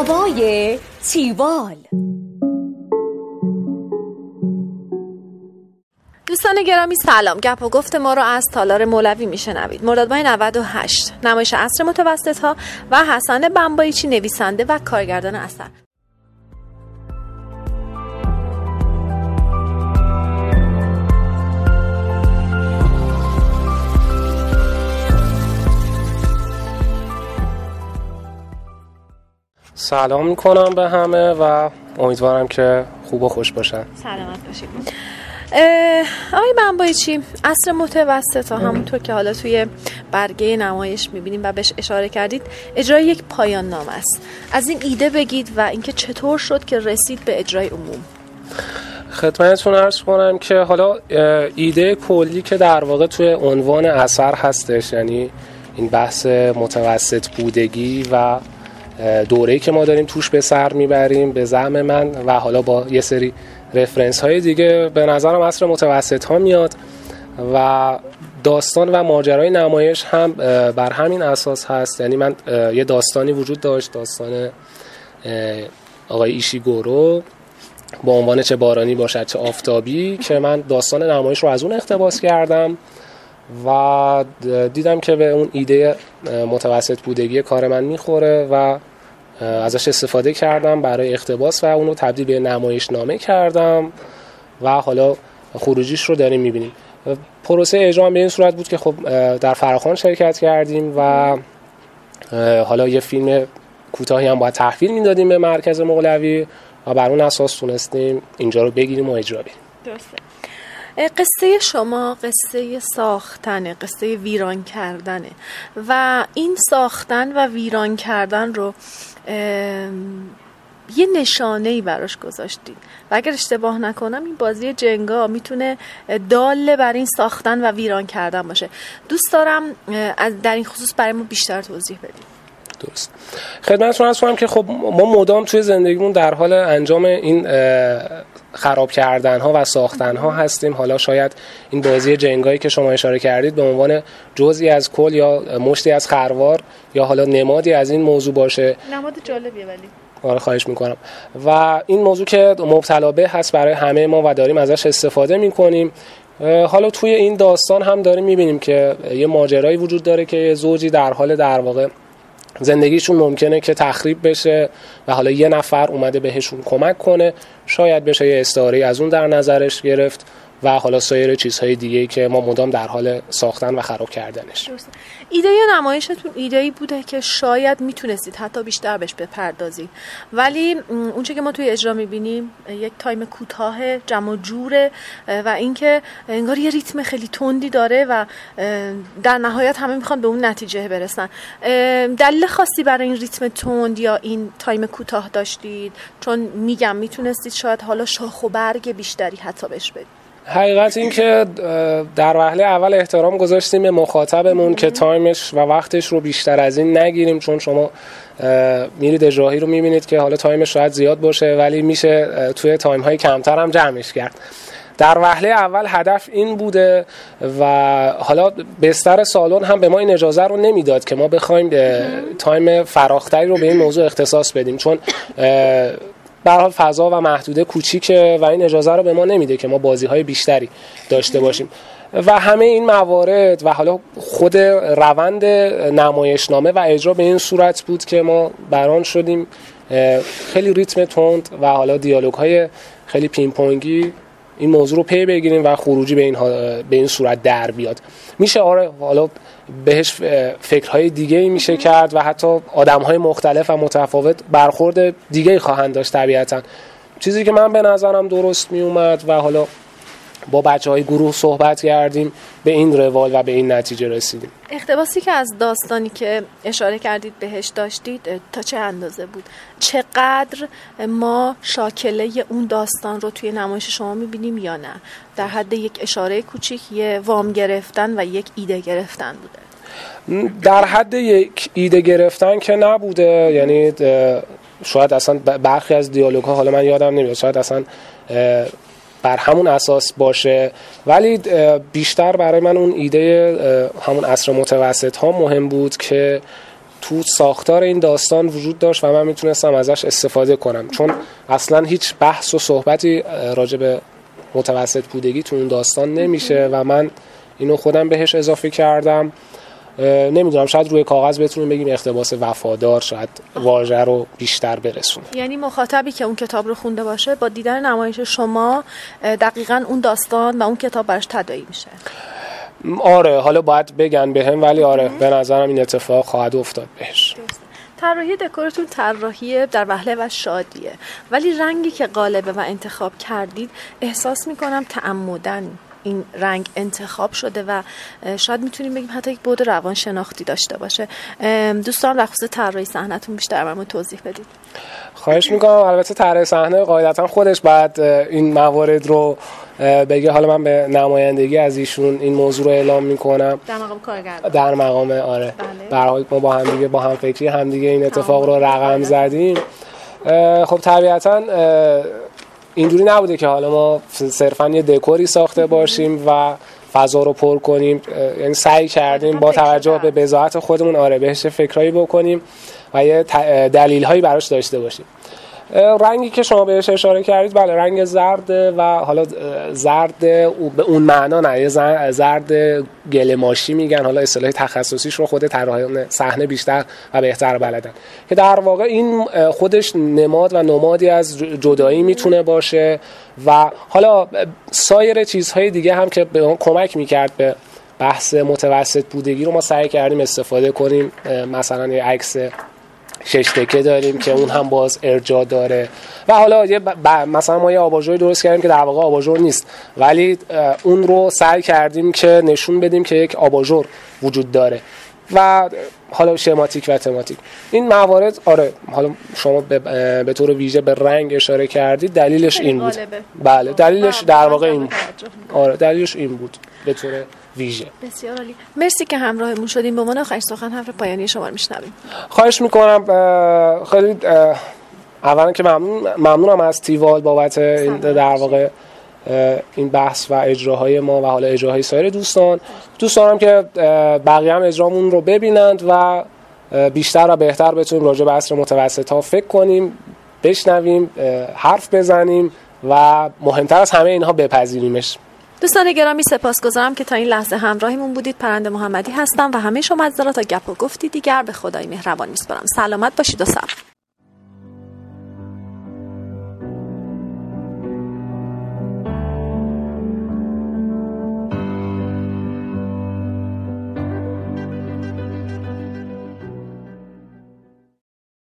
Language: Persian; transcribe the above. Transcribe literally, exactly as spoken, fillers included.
هوای تیوال. دوستان گرامی سلام. گپ و گفت ما رو از تالار مولوی میشنوید. مرداد ماه نود و هشت، نمایش عصر متوسط ها و حسن بمبایچی نویسنده و کارگردان اثر. سلام میکنم به همه و امیدوارم که خوب و خوش باشن. سلامت باشید. آقای بمبایچی، عصر متوسط ها همونطور که حالا توی برگه نمایش میبینیم و بهش اشاره کردید، اجرای یک پایان نامه است. از این ایده بگید و اینکه چطور شد که رسید به اجرای عموم. خدمتتون عرض کنم که حالا ایده کلی که در واقع توی عنوان اثر هستش، یعنی این بحث متوسط بودگی و دوره‌ای که ما داریم توش به سر میبریم، به زعم من و حالا با یه سری رفرنس های دیگه به نظرم عصر متوسط ها میاد و داستان و ماجرای نمایش هم بر همین اساس هست. یعنی من یه داستانی وجود داشت، داستان آقای ایشیگورو با عنوان چه بارانی باشد چه آفتابی، که من داستان نمایش رو از اون اقتباس کردم و دیدم که به اون ایده متوسط بودگی کار من میخوره و ازش استفاده کردم برای اقتباس و اونو تبدیل به نمایش نامه کردم و حالا خروجیش رو داریم میبینیم. پروسه اجرا به این صورت بود که خب در فراخوان شرکت کردیم و حالا یه فیلم کوتاهی هم باید تحویل میدادیم به مرکز مولوی و بر اون اساس تونستیم اینجا رو بگیریم و اجرا بدیم. درسته. قصه شما قصه ساختنه، قصه ویران کردنه و این ساختن و ویران کردن رو یه نشانه‌ای براش گذاشتید و اگر اشتباه نکنم این بازی جنگا میتونه داله بر این ساختن و ویران کردن باشه. دوست دارم در این خصوص برای ما بیشتر توضیح بدید. درست. خدمتتون عرض کنم که خب ما مدام توی زندگیمون در حال انجام این خراب کردن ها و ساختن ها هستیم. حالا شاید این بازی جنگایی که شما اشاره کردید به عنوان جزئی از کل یا مشتی از خروار یا حالا نمادی از این موضوع باشه. نماد جالبیه ولی. آره خواهش میکنم. و این موضوع که مبتلا به هست برای همه ما و داریم ازش استفاده میکنیم. حالا توی این داستان هم داریم میبینیم که یه ماجرایی وجود داره که زوجی در حال در واقع زندگیشون ممکنه که تخریب بشه و حالا یه نفر اومده بهشون کمک کنه. شاید بشه یه استعاره از اون در نظرش گرفت و حالا سایر چیزهای دیگه‌ای که ما مدام در حال ساختن و خراب کردنش. ایده نمایشتون ایده‌ای بوده که شاید میتونستید حتی بیشتر بهش بپردازید، ولی اونچه که ما توی اجرا میبینیم یک تایم کوتاه جمع و جوره و اینکه انگار یه ریتم خیلی تندی داره و در نهایت همه میخوان به اون نتیجه برسن. دلیل خاصی برای این ریتم تند یا این تایم کوتاه داشتید؟ چون میگم میتونستید شاید حالا شاخ و برگ بیشتری حتی بهش بدید. حقیقت این که در وهله اول احترام گذاشتیم به مخاطبمون که تایمش و وقتش رو بیشتر از این نگیریم، چون شما میرید اجراهی رو میبینید که حالا تایمش شاید زیاد باشه ولی میشه توی تایم های کمتر هم جمعش کرد. در وهله اول هدف این بوده و حالا بستر سالن هم به ما این اجازه رو نمیداد که ما بخوایم تایم فراختری رو به این موضوع اختصاص بدیم، چون به هر حال فضا و محدوده کوچیکه و این اجازه رو به ما نمیده که ما بازی‌های بیشتری داشته باشیم و همه این موارد و حالا خود روند نمایشنامه و اجرا به این صورت بود که ما بران شدیم خیلی ریتم تند و حالا دیالوگ‌های خیلی پینگ پونگی این موضوع رو پی بگیریم و خروجی به این به این صورت در بیاد. میشه آره حالا بهش فکرهای دیگه‌ای میشه کرد و حتی آدم‌های مختلف و متفاوت برخورد دیگه‌ای خواهند داشت طبیعتاً. چیزی که من به نظرم درست می اومد و حالا با بچه‌های گروه صحبت کردیم به این روال و به این نتیجه رسیدیم. اقتباسی که از داستانی که اشاره کردید بهش داشتید تا چه اندازه بود؟ چقدر ما شاکله اون داستان رو توی نمایش شما می‌بینیم یا نه؟ در حد یک اشاره کوچیک، یه وام گرفتن و یک ایده گرفتن بوده؟ در حد یک ایده گرفتن که نبوده، یعنی شاید اصلا برخی از دیالوگ‌ها حالا من یادم نمیاد شاید اصلا بر همون اساس باشه، ولی بیشتر برای من اون ایده همون عصر متوسط ها مهم بود که تو ساختار این داستان وجود داشت و من میتونستم ازش استفاده کنم، چون اصلا هیچ بحث و صحبتی راجع به متوسط بودگی تو اون داستان نمیشه و من اینو خودم بهش اضافه کردم. نمیدونم، شاید روی کاغذ بتونیم بگیم اقتباس وفادار، شاید واژه رو بیشتر برسونه. یعنی مخاطبی که اون کتاب رو خونده باشه با دیدن نمایش شما دقیقاً اون داستان و اون کتاب براش تداعی میشه. آره، حالا باید بگن بهم، ولی آره به نظرم این اتفاق خواهد افتاد بهش. طراحی دکورتون طراحی در وهله و شادیه، ولی رنگی که قالبه و انتخاب کردید احساس میکنم تعمدن این رنگ انتخاب شده و شاید میتونیم بگیم حتی یک بعد روانشناختی داشته باشه. دوستان در خصوص طراحی صحنه‌تون بیشتر برام توضیح بدید. خواهش میکنم. البته طراح صحنه قاعدتا خودش بعد این موارد رو بگه، حالا من به نمایندگی از ایشون این موضوع رو اعلام میکنم در مقام کارگردان. در مقام آره به هر حال ما با هم دیگه با هم فکری هم دیگه این اتفاق رو رقم زدیم. خب طبیعتا اینجوری نبوده که حالا ما صرفا یه دکوری ساخته باشیم و فضا رو پر کنیم، یعنی سعی کردیم با توجه به بضاعت خودمون آره بهش فکرایی بکنیم و یه دلیل‌هایی براش داشته باشیم. رنگی که شما بهش اشاره کردید بله رنگ زرد و حالا زرد به اون معنا نه، یه زرد گل ماشی میگن، حالا اصطلاح تخصصیش رو خود طراحان صحنه بیشتر و بهتر بلدن، که در واقع این خودش نماد و نمادی از جدایی میتونه باشه و حالا سایر چیزهای دیگه هم که به ما کمک میکرد به بحث متوسط بودگی رو ما سعی کردیم استفاده کنیم. مثلا یه عکس شش تکه داریم که اون هم باز ارجاع داره و حالا یه ب... مثلا ما یه آباژوری درست کردیم که در واقع آباژور نیست، ولی اون رو سعی کردیم که نشون بدیم که یک آباژور وجود داره و حالا شماتیک و تماتیک این موارد. آره حالا شما به, به طور ویژه به رنگ اشاره کردید، دلیلش این بود. بله دلیلش در واقع این بود. آره دلیلش این بود به طور ویژه. بسیار عالی. مرسی که همراهمون شدیم. به عنوان آخرین سخن حرف پایانی شما رو میشنویم. خواهش میکنم. خیلی اولا که ممنون ممنونم از تیوال بابت این در واقع این بحث و اجراهای ما و حالا اجراهای سایر دوستان. دوستانم که بقیه هم اجرامون رو ببینند و بیشتر و بهتر بتونیم راجع به عصر متوسط ها فکر کنیم، بشنویم، حرف بزنیم و مهمتر از همه اینها بپذیریمش. دوستان گرامی سپاسگزارم که تا این لحظه همراهیمون بودید. پرنده محمدی هستم و همه شما از تا گپ و گفتی دیگر به خدای مهربان میسپارم. سلامت باشید و صبر.